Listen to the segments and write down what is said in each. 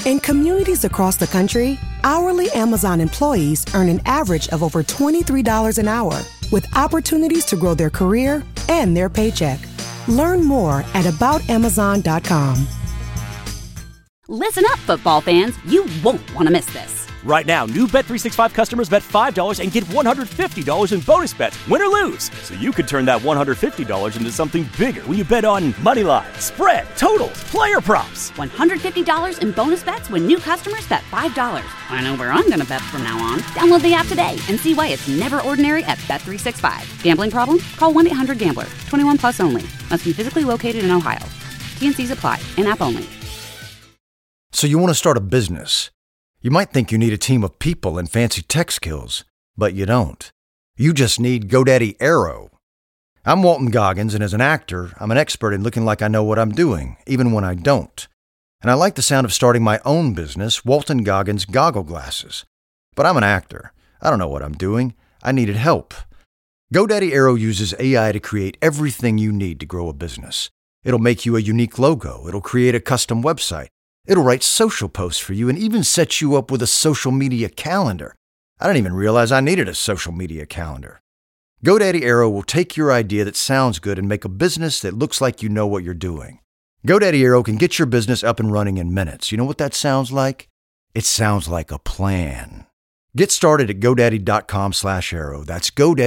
In communities across the country, hourly Amazon employees earn an average of over $23 an hour, with opportunities to grow their career and their paycheck. Learn more at aboutamazon.com. Listen up, football fans. You won't want to miss this. Right now, new Bet365 customers bet $5 and get $150 in bonus bets, win or lose. So you could turn that $150 into something bigger when you bet on money line, spread, totals, player props. $150 in bonus bets when new customers bet $5. I know where I'm going to bet from now on. Download the app today and see why it's never ordinary at Bet365. Gambling problem? Call 1-800-GAMBLER. 21 plus only. Must be physically located in Ohio. T&Cs apply. In-app only. So you want to start a business. You might think you need a team of people and fancy tech skills, but you don't. You just need GoDaddy Aero. I'm Walton Goggins, and as an actor, I'm an expert in looking like I know what I'm doing, even when I don't. And I like the sound of starting my own business, Walton Goggins Goggle Glasses. But I'm an actor. I don't know what I'm doing. I needed help. GoDaddy Aero uses AI to create everything you need to grow a business. It'll make you a unique logo. It'll create a custom website. It'll write social posts for you and even set you up with a social media calendar. I didn't even realize I needed a social media calendar. GoDaddy Aero will take your idea that sounds good and make a business that looks like you know what you're doing. GoDaddy Aero can get your business up and running in minutes. You know what that sounds like? It sounds like a plan. Get started at GoDaddy.com/Aero. That's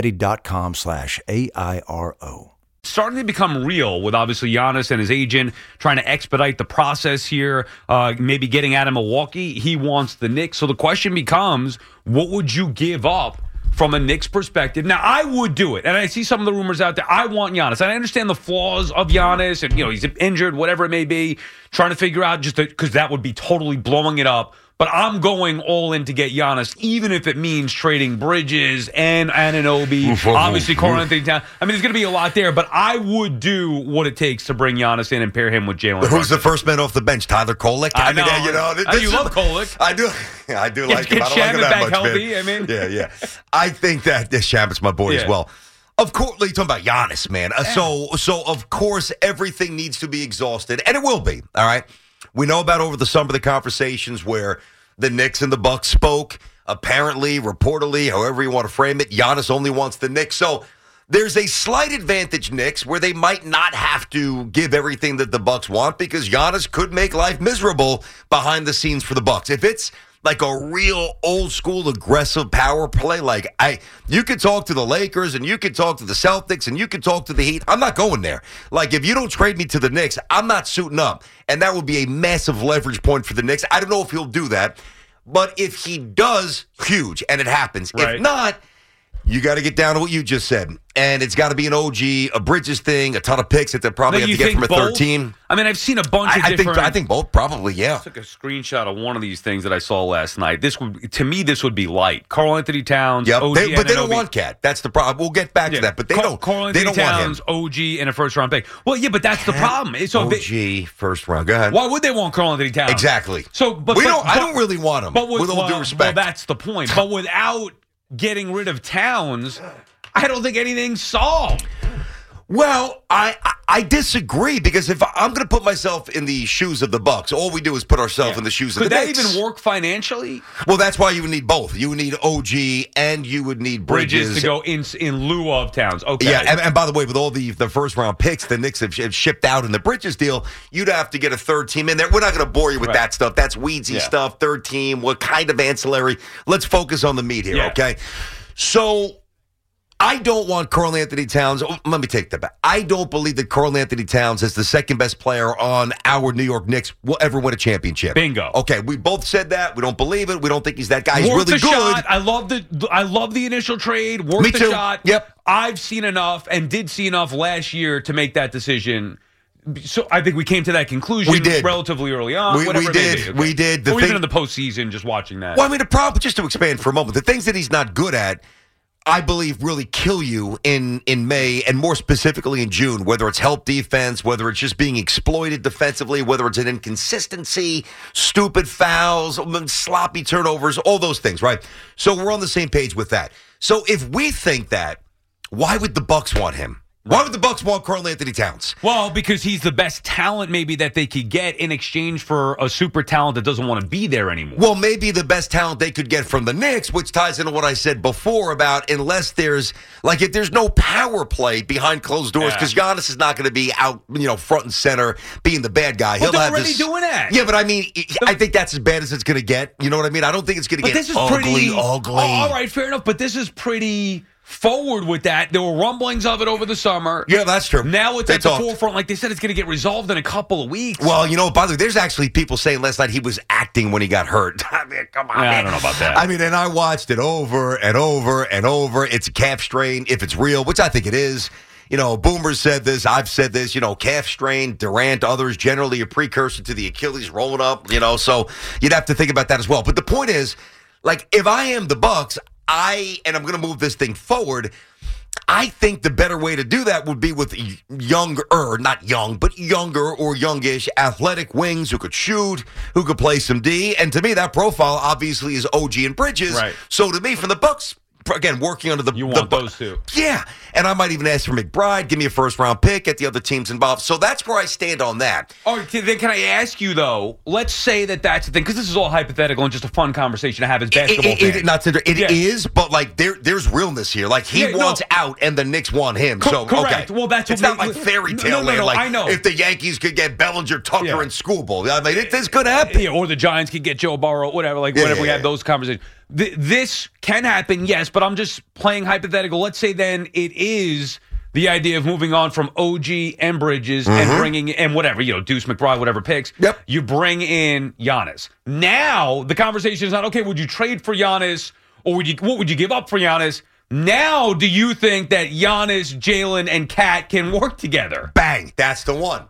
GoDaddy.com/AIRO. Starting to become real with obviously Giannis and his agent trying to expedite the process here, maybe getting out of Milwaukee. He wants the Knicks. So the question becomes, what would you give up from a Knicks perspective? Now, I would do it. And I see some of the rumors out there. I want Giannis. And I understand the flaws of Giannis and, he's injured, whatever it may be, trying to figure out just because that would be totally blowing it up. But I'm going all in to get Giannis, even if it means trading Bridges and Anunoby, obviously Karl-Anthony Towns. I mean, there's going to be a lot there, but I would do what it takes to bring Giannis in and pair him with Jalen. Who's the first man off the bench? Tyler Kolek? I know. You love Kolek. I do like him. I don't like him that much, healthy, man. I mean. Yeah. I think that Shamit's my boy as well. Of course, you're talking about Giannis, man. So of course, everything needs to be exhausted, and it will be, all right? We know about over the summer the conversations where the Knicks and the Bucks spoke. Apparently, reportedly, however you want to frame it, Giannis only wants the Knicks. So there's a slight advantage, Knicks, where they might not have to give everything that the Bucks want because Giannis could make life miserable behind the scenes for the Bucks. If it's like a real old school aggressive power play, you could talk to the Lakers and you could talk to the Celtics and you could talk to the Heat. I'm not going there. Like, if you don't trade me to the Knicks, I'm not suiting up. And that would be a massive leverage point for the Knicks. I don't know if he'll do that, but if he does, huge, and it happens. Right. If not, you got to get down to what you just said. And it's got to be an OG, a Bridges thing, a ton of picks that they probably have to get from a third team. I mean, I've seen a bunch of different... I think both, probably, yeah. I took a screenshot of one of these things that I saw last night. To me, this would be light. Karl-Anthony Towns, yep. OG, but they don't want Cat. That's the problem. We'll get back to that, but they don't. Karl-Anthony Towns, OG, and a first-round pick. Well, yeah, but that's the problem. So OG, first round. Go ahead. Why would they want Karl-Anthony Towns? Exactly. I don't really want him, with all due respect. Well, that's the point. But without getting rid of Towns, I don't think anything's solved. Well, I disagree because if I'm going to put myself in the shoes of the Bucks, all we do is put ourselves in the shoes of the Knicks. Could that even work financially? Well, that's why you would need both. You would need OG and you would need Bridges to go in lieu of Towns. Okay. Yeah, and by the way, with all the first round picks the Knicks have shipped out in the Bridges deal, you'd have to get a third team in there. We're not going to bore you with that stuff. That's weedsy stuff. Third team, what kind of ancillary? Let's focus on the meat here, okay? So I don't want Karl-Anthony Towns. Let me take that back. I don't believe that Karl-Anthony Towns is the second best player on our New York Knicks will ever win a championship. Bingo. Okay, we both said that. We don't believe it. We don't think he's that guy. He's Worth really good. Shot. I love the initial trade. Worth Me the too. shot. Yep. I've seen enough and did see enough last year to make that decision. So I think we came to that conclusion relatively early on. We did. Okay. We did. Or even in the postseason, just watching that. Well, I mean, the problem, just to expand for a moment, the things that he's not good at, I believe, really kill you in May and more specifically in June, whether it's help defense, whether it's just being exploited defensively, whether it's an inconsistency, stupid fouls, sloppy turnovers, all those things, right? So we're on the same page with that. So if we think that, why would the Bucks want him? Why would the Bucks want Karl Anthony Towns? Well, because he's the best talent maybe that they could get in exchange for a super talent that doesn't want to be there anymore. Well, maybe the best talent they could get from the Knicks, which ties into what I said before about unless there's, like, if there's no power play behind closed doors, because Giannis is not going to be out, front and center being the bad guy. But they're already doing that. Yeah, but I mean, I think that's as bad as it's going to get. You know what I mean? I don't think it's going to get ugly. Oh, all right, fair enough, but this is pretty forward with that. There were rumblings of it over the summer. Yeah, that's true. Now it's at the forefront. Like they said, it's going to get resolved in a couple of weeks. Well, by the way, there's actually people saying last night he was acting when he got hurt. I mean, come on, man. I don't know about that. I mean, and I watched it over and over and over. It's a calf strain, if it's real, which I think it is. Boomer said this. I've said this. Calf strain, Durant, others, generally a precursor to the Achilles rolling up, so you'd have to think about that as well. But the point is, like, if I am the Bucks, and I'm going to move this thing forward, I think the better way to do that would be with younger or youngish athletic wings who could shoot, who could play some D. And to me, that profile obviously is OG and Bridges. Right. So to me, from the Bucks, again, working under you want those two. Yeah. And I might even ask for McBride, give me a first-round pick, get the other teams involved. So that's where I stand on that. All right, then can I ask you, though, let's say that's the thing, because this is all hypothetical and just a fun conversation to have as basketball fans. It is, but, like, there's realness here. Like, he wants out and the Knicks want him. So, correct. Okay. Well, that's it's not like fairy tale land. Like, I know. If the Yankees could get Bellinger, Tucker, and Skubal. I mean, this could happen. Yeah, or the Giants could get Joe Burrow, whatever, whenever we have those conversations. This can happen, yes, but I'm just playing hypothetical. Let's say then it is the idea of moving on from OG and Bridges and bringing in whatever, Deuce McBride, whatever picks. Yep. You bring in Giannis. Now the conversation is not, okay, would you trade for Giannis or what would you give up for Giannis? Now do you think that Giannis, Jalen, and Kat can work together? Bang. That's the one.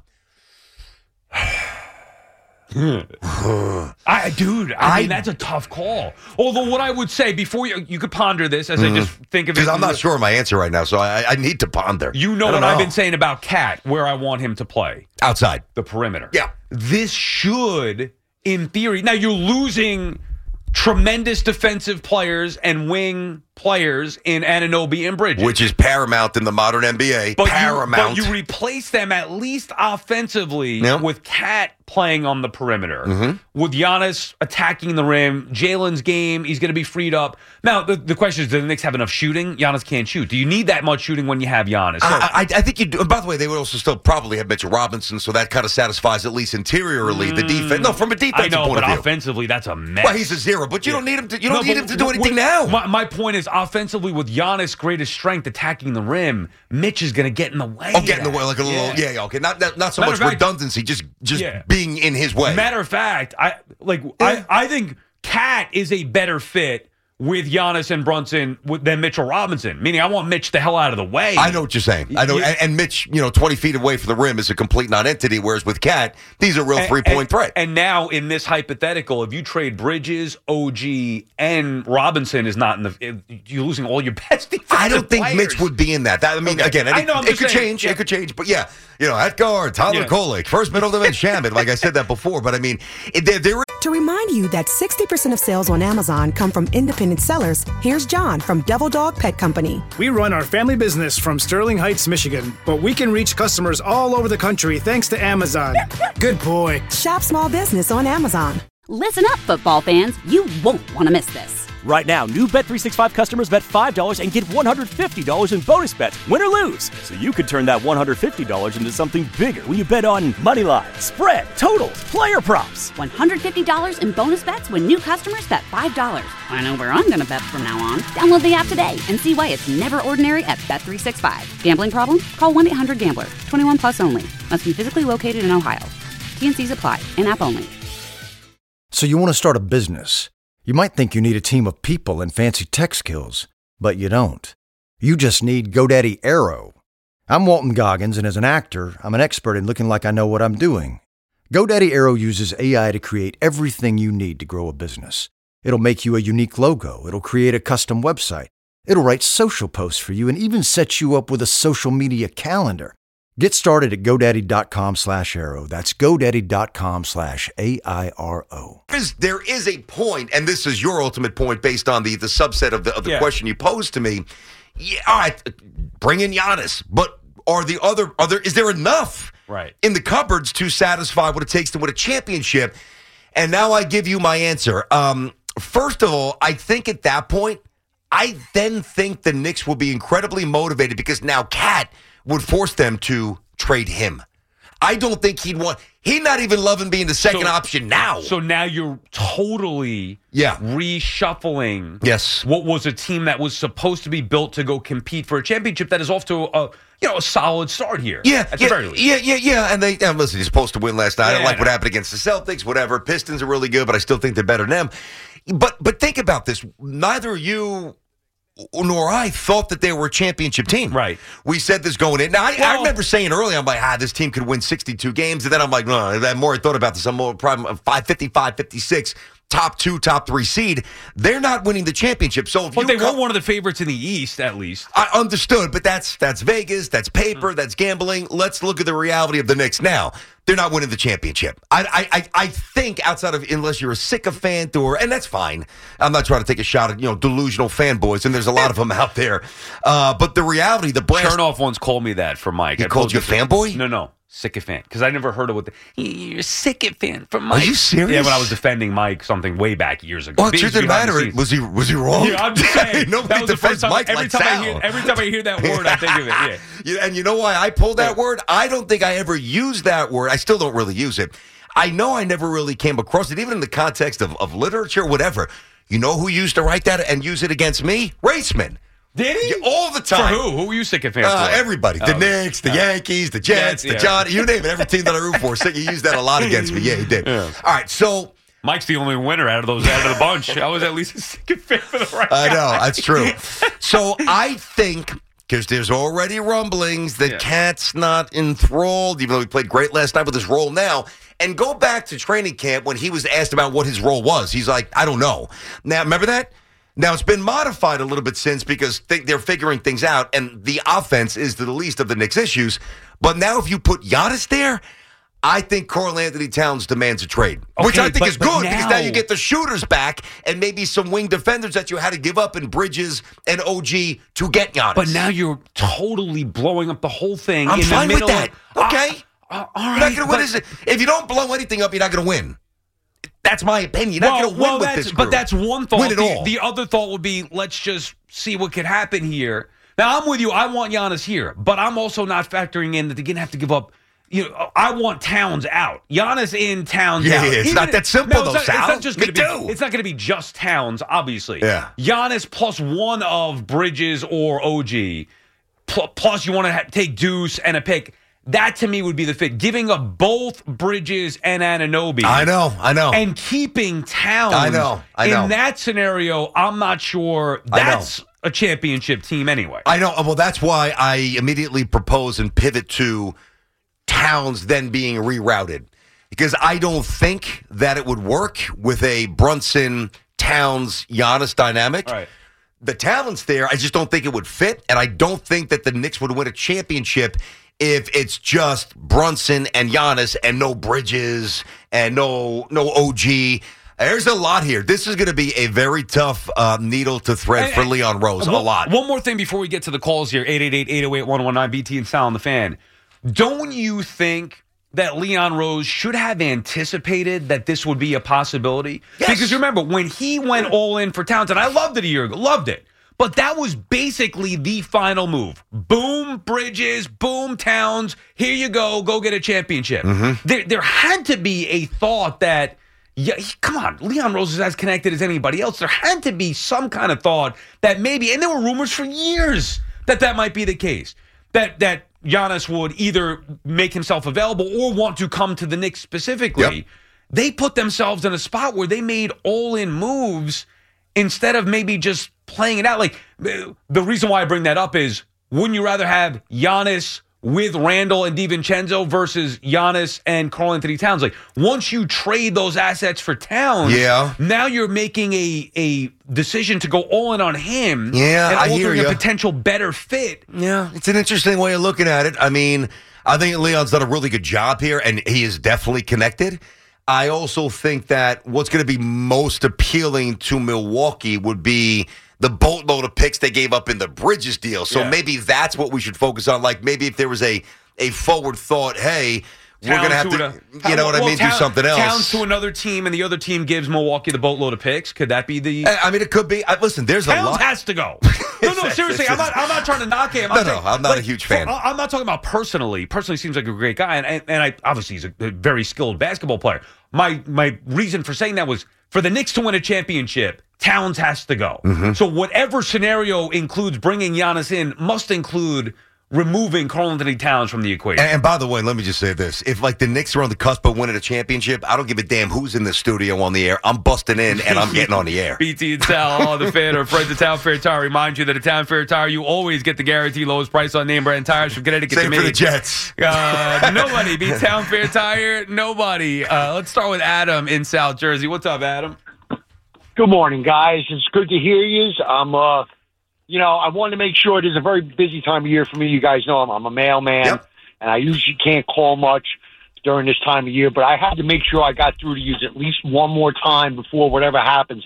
I mean, that's a tough call. Although what I would say before you could ponder this as I just think of it. Because I'm not sure of my answer right now, so I need to ponder. I've been saying about Kat, where I want him to play. Outside. The perimeter. Yeah. This should, in theory, now you're losing tremendous defensive players and wing players in Anunoby and Bridges. Which is paramount in the modern NBA. Paramount. But you replace them at least offensively with Kat playing on the perimeter, with Giannis attacking the rim. Jalen's game, he's going to be freed up. Now, the question is, do the Knicks have enough shooting? Giannis can't shoot. Do you need that much shooting when you have Giannis? So, I think you do. And by the way, they would also still probably have Mitchell Robinson, so that kind of satisfies, at least interiorly, the defense. No, from a defensive point of view. I know, but offensively, that's a mess. Well, he's a zero, but you don't need him to. You don't need him to do anything now. My point is, offensively, with Giannis' greatest strength attacking the rim, Mitch is going to get in the way. Oh, get in the way, like a little, okay. Not so much redundancy, just being in his way. Matter of fact, I think Kat is a better fit with Giannis and Brunson than Mitchell Robinson. Meaning, I want Mitch the hell out of the way. I know what you're saying. I know, and Mitch, 20 feet away from the rim is a complete non-entity. Whereas with Kat, he's a real three-point threat. And now in this hypothetical, if you trade Bridges, OG, and Robinson is not in the, you're losing all your best defensive I don't think players. Mitch would be in that. Again, it could change. It could change. But yeah, at guard, Tyler Kolek, first middle of the bench, Shaman. Like I said that before. But I mean, there. To remind you that 60% of sales on Amazon come from independent sellers, here's John from Devil Dog Pet Company. We run our family business from Sterling Heights, Michigan, but we can reach customers all over the country thanks to Amazon. Good boy. Shop small business on Amazon. Listen up, football fans. You won't want to miss this. Right now, new Bet365 customers bet $5 and get $150 in bonus bets, win or lose. So you could turn that $150 into something bigger when you bet on moneyline, spread, totals, player props. $150 in bonus bets when new customers bet $5. I know where I'm going to bet from now on. Download the app today and see why it's never ordinary at Bet365. Gambling problem? Call 1-800-GAMBLER. 21 plus only. Must be physically located in Ohio. T&Cs apply. In-app only. So you want to start a business. You might think you need a team of people and fancy tech skills, but you don't. You just need GoDaddy Aero. I'm Walton Goggins, and as an actor, I'm an expert in looking like I know what I'm doing. GoDaddy Aero uses AI to create everything you need to grow a business. It'll make you a unique logo. It'll create a custom website. It'll write social posts for you and even set you up with a social media calendar. Get started at GoDaddy.com/Aero. That's GoDaddy.com/AIRO. There is a point, and this is your ultimate point based on the subset of the question you posed to me. Yeah, all right, bring in Giannis, but is there enough right in the cupboards to satisfy what it takes to win a championship? And now I give you my answer. First of all, I think at that point, I then think the Knicks will be incredibly motivated because now Cat would force them to trade him. I don't think he'd not even loving being the second option now. So now you're totally reshuffling what was a team that was supposed to be built to go compete for a championship that is off to a solid start here. At the very least. Yeah. And listen, he's supposed to win last night. I don't like what happened against the Celtics, whatever. Pistons are really good, but I still think they're better than them. But think about this. Neither you nor I thought that they were a championship team. Right. We said this going in. Now, I remember saying earlier, I'm like, this team could win 62 games. And then I'm like, no, the more I thought about this, I'm more probably 55, 56, top 2, top 3 seed. They're not winning the championship. So But they were one of the favorites in the East, at least. I understood, but that's Vegas, that's paper, that's gambling. Let's look at the reality of the Knicks now. They're not winning the championship. I think outside of, unless you're a sycophant and that's fine. I'm not trying to take a shot at, delusional fanboys, and there's a lot of them out there. But the reality, the brass... Chernoff once called me that for Mike. He called you a fanboy? No. Sycophant, because I never heard of what you're a sycophant from Mike. Are you serious? Yeah, when I was defending Mike something way back years ago. Well, it didn't matter. Was he wrong? Yeah, I'm just saying. Nobody defends Mike every time I hear that word, I think of it. Yeah. And you know why I pulled that word? I don't think I ever used that word. I still don't really use it. I know I never really came across it, even in the context of literature, whatever. You know who used to write that and use it against me? Raceman. Did he? All the time. For who? Who were you sycophant for? Everybody. The Knicks, the Yankees, the Jets, the John. You name it. Every team that I root for. He used that a lot against me. Yeah, he did. Yeah. All right, so... Mike's the only winner out of the bunch. I was at least a sycophant for the right guy. I know. That's true. So I think... Because there's already rumblings that Cat's not enthralled, even though he played great last night with his role now. And go back to training camp when he was asked about what his role was. He's like, I don't know. Now, remember that? Now, it's been modified a little bit since because they're figuring things out, and the offense is the least of the Knicks' issues. But now if you put Giannis there, I think Karl-Anthony Towns demands a trade, which I think is good because now you get the shooters back and maybe some wing defenders that you had to give up in Bridges and OG to get Giannis. But now you're totally blowing up the whole thing. I'm in fine the middle with that. Okay. All right. You're not going to win. If you don't blow anything up, you're not going to win. That's my opinion. You're not going to win with this group. But that's one thought. Win it all. The other thought would be, let's just see what could happen here. Now, I'm with you. I want Giannis here, but I'm also not factoring in that they're going to have to give up. I want Towns out. Giannis in, Towns out. Yeah, it's not that simple, though, Sal. It's not going to be just Towns, obviously. Yeah. Giannis plus one of Bridges or OG, plus you want to take Deuce and a pick. That, to me, would be the fit. Giving up both Bridges and Anunoby. I know. And keeping Towns. I know. In that scenario, I'm not sure that's a championship team anyway. I know. Well, that's why I immediately propose and pivot to Towns then being rerouted. Because I don't think that it would work with a Brunson, Towns, Giannis dynamic. Right. The talent's there. I just don't think it would fit. And I don't think that the Knicks would win a championship if it's just Brunson and Giannis and no Bridges and no OG. There's a lot here. This is going to be a very tough needle to thread for Leon Rose. A lot. One more thing before we get to the calls here. 888-808-119, BT and Sal on the Fan. Don't you think that Leon Rose should have anticipated that this would be a possibility? Yes. Because remember, when he went all in for Towns, and I loved it a year ago, loved it. But that was basically the final move. Boom, Bridges, boom, Towns. Here you go get a championship. Mm-hmm. There had to be a thought that, come on, Leon Rose is as connected as anybody else. There had to be some kind of thought that maybe, and there were rumors for years that might be the case, that Giannis would either make himself available or want to come to the Knicks specifically. Yep. They put themselves in a spot where they made all-in moves instead of maybe just playing it out. Like, the reason why I bring that up is, wouldn't you rather have Giannis with Randall and DiVincenzo versus Giannis and Karl-Anthony Towns? Like, once you trade those assets for Towns, now you're making a decision to go all in on him. Yeah, and I hear you. A potential better fit. Yeah, it's an interesting way of looking at it. I mean, I think Leon's done a really good job here, and he is definitely connected. I also think that what's going to be most appealing to Milwaukee would be the boatload of picks they gave up in the Bridges deal. So Yeah. maybe that's what we should focus on. Like maybe if there was a forward thought, hey, we're going to have to, you know what I mean, do something else. Towns to another team, and the other team gives Milwaukee the boatload of picks. Could that be the? I mean, it could be. Listen, there's a Towns lot. has to go. No, seriously, I'm not trying to knock him. I'm not a huge fan. I'm not talking about personally. Personally, seems like a great guy, and I obviously he's a very skilled basketball player. My reason for saying that was for the Knicks to win a championship, Towns has to go. Mm-hmm. So whatever scenario includes bringing Giannis in must include removing Karl-Anthony Towns from the equation. And by the way, let me just say this. If, like, the Knicks are on the cusp of winning a championship, I don't give a damn who's in the studio on the air. I'm busting in, and I'm getting on the air. BT and Sal, the fan, or friends of Town Fair Tire. Remind you that at Town Fair Tire, you always get the guaranteed lowest price on name brand tires from Connecticut Same to for the Maine. Jets. Nobody beats Town Fair Tire. Nobody. Let's start with Adam in South Jersey. What's up, Adam? Good morning, guys. It's good to hear you. I wanted to make sure it is a very busy time of year for me. You guys know I'm a mailman, and I usually can't call much during this time of year, but I had to make sure I got through to you at least one more time before whatever happens.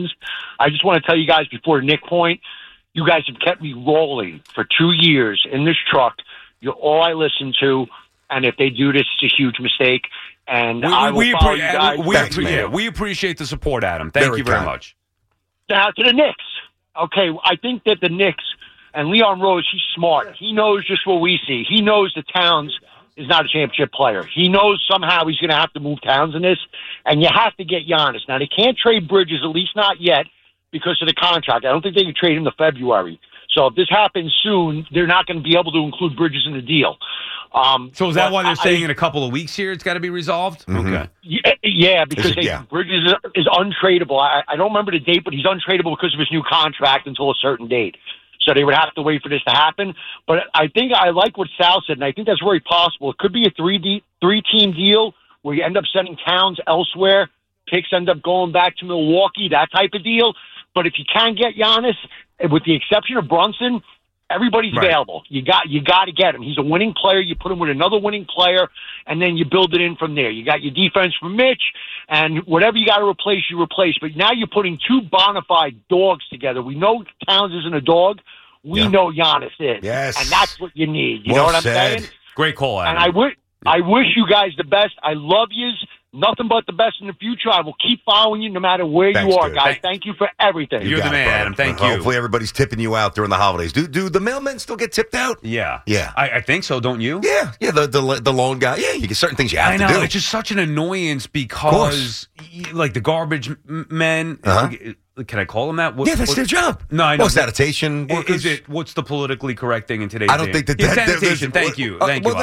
I just want to tell you guys before Nick point, you guys have kept me rolling for 2 years in this truck. You're all I listen to, and if they do this, it's a huge mistake. And I will follow you guys. We appreciate the support, Adam. Thank you very much. Now to the Knicks. Okay, I think that the Knicks and Leon Rose, he's smart. He knows just what we see. He knows that Towns is not a championship player. He knows somehow he's going to have to move Towns in this, and you have to get Giannis. Now, they can't trade Bridges, at least not yet, because of the contract. I don't think they can trade him to February. So if this happens soon, they're not going to be able to include Bridges in the deal. So is that why they're saying in a couple of weeks here it's got to be resolved? Mm-hmm. Okay. Yeah, because Bridges is untradeable. I don't remember the date, but he's untradeable because of his new contract until a certain date. So they would have to wait for this to happen. But I think I like what Sal said, and I think that's very possible. It could be a three-team deal where you end up sending Towns elsewhere, picks end up going back to Milwaukee, that type of deal. But if you can get Giannis, with the exception of Brunson, everybody's available. You got to get him. He's a winning player. You put him with another winning player, and then you build it in from there. You got your defense from Mitch, and whatever you got to replace, you replace. But now you're putting two bona fide dogs together. We know Towns isn't a dog. We know Giannis is. Yes. And that's what you need. You know what I'm saying? Great call, Adam. And I wish you guys the best. I love yous. Nothing but the best in the future. I will keep following you no matter where you are, guys. Thank you for everything. You're the man, Adam. Thank you. Hopefully everybody's tipping you out during the holidays. Do the mailmen still get tipped out? Yeah. Yeah. I think so, don't you? Yeah. The loan guy. Yeah, you get certain things you have to do. It's just such an annoyance because, like, the garbage men. Can I call them that? That's their job. No, I know. Sanitation workers. What's the politically correct thing in today's I don't think that sanitation. Thank you. Thank you. But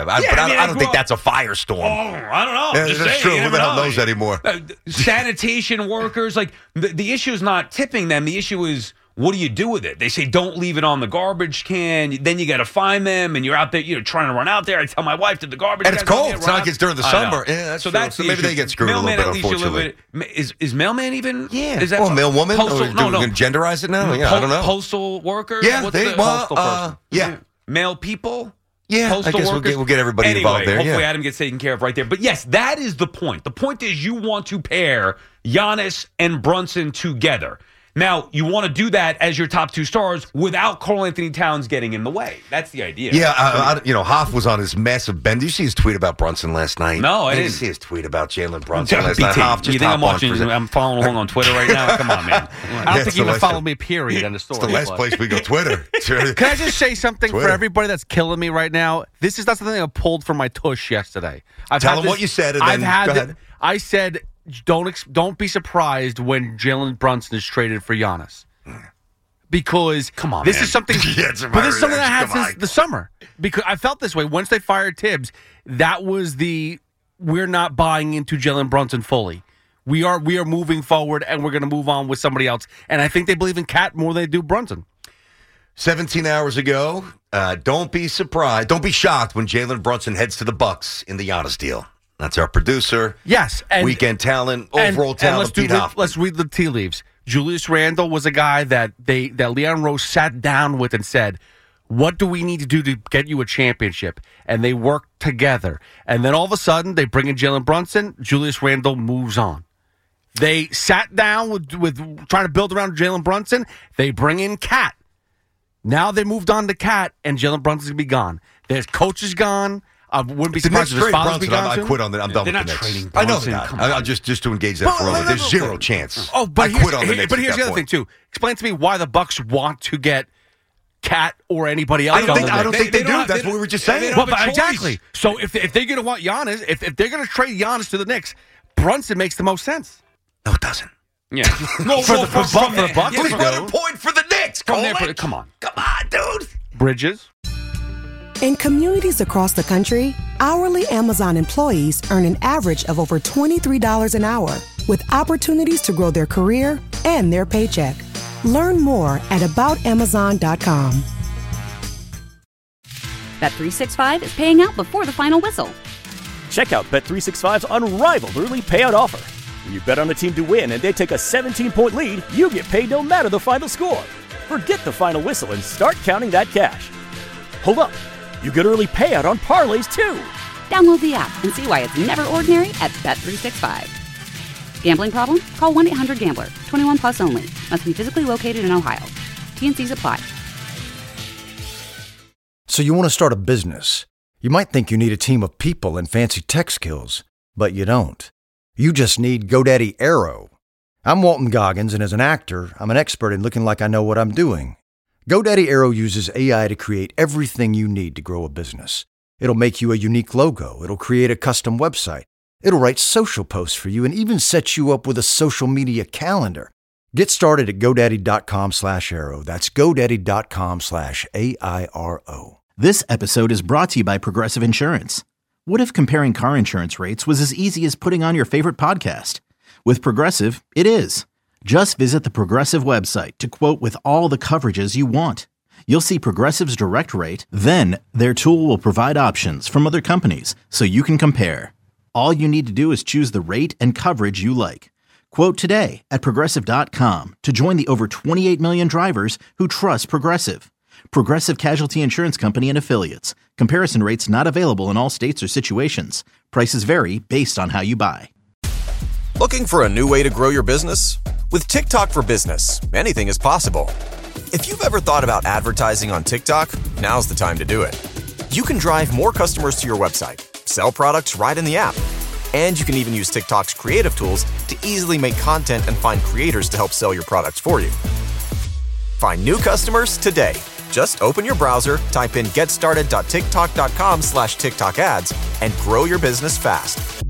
I don't think that's a firestorm. I don't know. Yeah, that's true. Who the hell knows anymore? Sanitation workers, like the issue is not tipping them. The issue is, what do you do with it? They say don't leave it on the garbage can. Then you got to find them, and you're out there, trying to run out there. I tell my wife, did the garbage? And it's cold. It's not like it's during the summer. Yeah, that's so true. that's so maybe they get screwed mailman, a little bit. Unfortunately, is mailman even? Yeah. Is that mailwoman? Postal, no. We're going to genderize it now. Yeah, I don't know. Postal workers. Yeah, What's the postal person? Yeah, mail people. Yeah, postal I guess workers. we'll get everybody involved there. Hopefully Adam gets taken care of right there. But yes, that is the point. The point is you want to pair Giannis and Brunson together. Now, you want to do that as your top two stars without Karl-Anthony Towns getting in the way. That's the idea. Yeah, Hoff was on his massive bend. Did you see his tweet about Brunson last night? No, I didn't see his tweet about Jalen Brunson last night. Hoff, just you think I'm following along on Twitter right now? Come on, man. I don't think you even follow me, period, on the story. It's the last place we go, Twitter. Can I just say something for everybody that's killing me right now? This is not something I pulled from my tush yesterday. Tell them what you said, and then go ahead. I said, don't be surprised when Jalen Brunson is traded for Giannis. Because this is something, but this is something I had since the summer. Because I felt this way once they fired Tibbs. That was we're not buying into Jalen Brunson fully. We are moving forward, and we're going to move on with somebody else. And I think they believe in Cat more than they do Brunson. 17 hours ago, don't be surprised, don't be shocked when Jalen Brunson heads to the Bucks in the Giannis deal. That's our producer. Yes, and weekend talent, overall talent. Pete Hoffman. Let's read the tea leaves. Julius Randle was a guy that Leon Rose sat down with and said, what do we need to do to get you a championship? And they worked together. And then all of a sudden, they bring in Jalen Brunson. Julius Randle moves on. They sat down with trying to build around Jalen Brunson. They bring in Cat. Now they moved on to Cat, and Jalen Brunson's going to be gone. Their coach is gone. I wouldn't be surprised if his father's be gone. I quit on that. I'm done with the Knicks. Trading I know Brunson. that. Just to engage that for a moment. There's zero chance. Oh, but I quit on the Knicks. But here's the other thing, too. Explain to me why the Bucks want to get Cat or anybody else. I don't think they do. That's what we were just saying. Well, exactly. So if they're going to want Giannis, if they're going to trade Giannis to the Knicks, Brunson makes the most sense. No, it doesn't. Yeah. For the Bucks. He's running point for the Knicks. Come on, dude. Bridges. In communities across the country, hourly Amazon employees earn an average of over $23 an hour, with opportunities to grow their career and their paycheck. Learn more at aboutamazon.com. Bet365 is paying out before the final whistle. Check out Bet365's unrivaled early payout offer. When you bet on a team to win and they take a 17-point lead, you get paid no matter the final score. Forget the final whistle and start counting that cash. Hold up. You get early payout on parlays, too. Download the app and see why it's never ordinary at Bet365. Gambling problem? Call 1-800-GAMBLER. 21 plus only. Must be physically located in Ohio. T&Cs apply. So you want to start a business. You might think you need a team of people and fancy tech skills, but you don't. You just need GoDaddy Aero. I'm Walton Goggins, and as an actor, I'm an expert in looking like I know what I'm doing. GoDaddy Aero uses AI to create everything you need to grow a business. It'll make you a unique logo. It'll create a custom website. It'll write social posts for you and even set you up with a social media calendar. Get started at GoDaddy.com/Aero. That's GoDaddy.com/AIRO. This episode is brought to you by Progressive Insurance. What if comparing car insurance rates was as easy as putting on your favorite podcast? With Progressive, it is. Just visit the Progressive website to quote with all the coverages you want. You'll see Progressive's direct rate, then their tool will provide options from other companies so you can compare. All you need to do is choose the rate and coverage you like. Quote today at Progressive.com to join the over 28 million drivers who trust Progressive. Progressive Casualty Insurance Company and Affiliates. Comparison rates not available in all states or situations. Prices vary based on how you buy. Looking for a new way to grow your business? With TikTok for Business, anything is possible. If you've ever thought about advertising on TikTok, now's the time to do it. You can drive more customers to your website, sell products right in the app, and you can even use TikTok's creative tools to easily make content and find creators to help sell your products for you. Find new customers today. Just open your browser, type in getstarted.tiktok.com/TikTok ads, and grow your business fast.